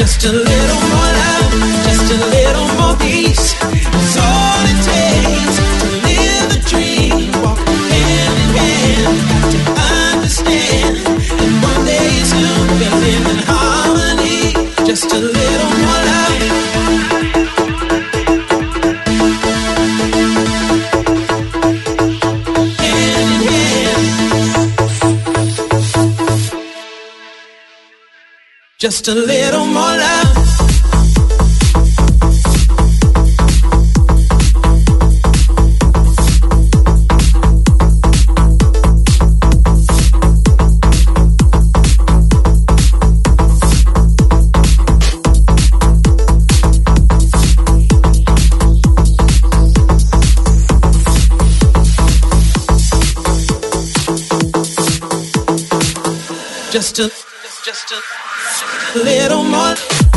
Just a little more love, just a little more peace. It's all it takes to live the dream. Walk hand in hand, got to understand. And one day soon we'll live in harmony. Just a little more love. Hand in hand. Just a little more love. Just a little more.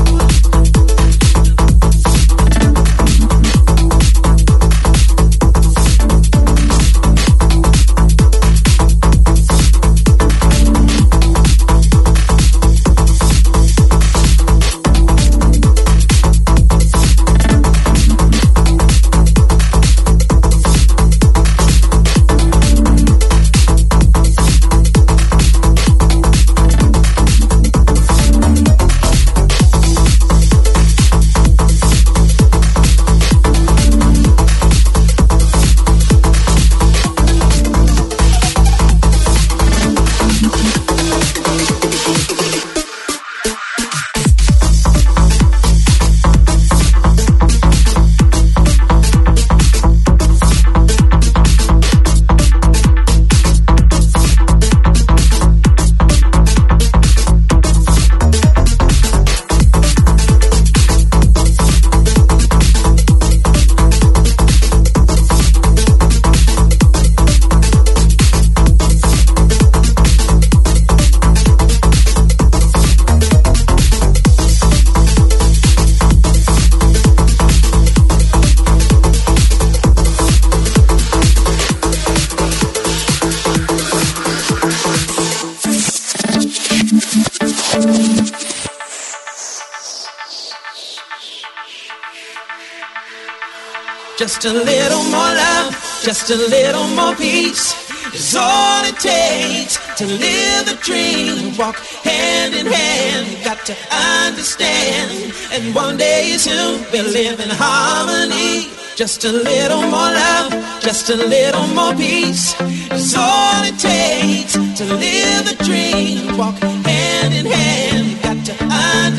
Just a little more love, just a little more peace is all it takes to live the dream. Walk hand in hand, got to understand. And one day soon we'll live in harmony. Just a little more love, just a little more peace is all it takes to live the dream. Walk hand in hand, got to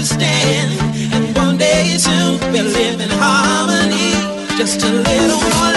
understand. And one day soon we'll live in harmony. Just a little more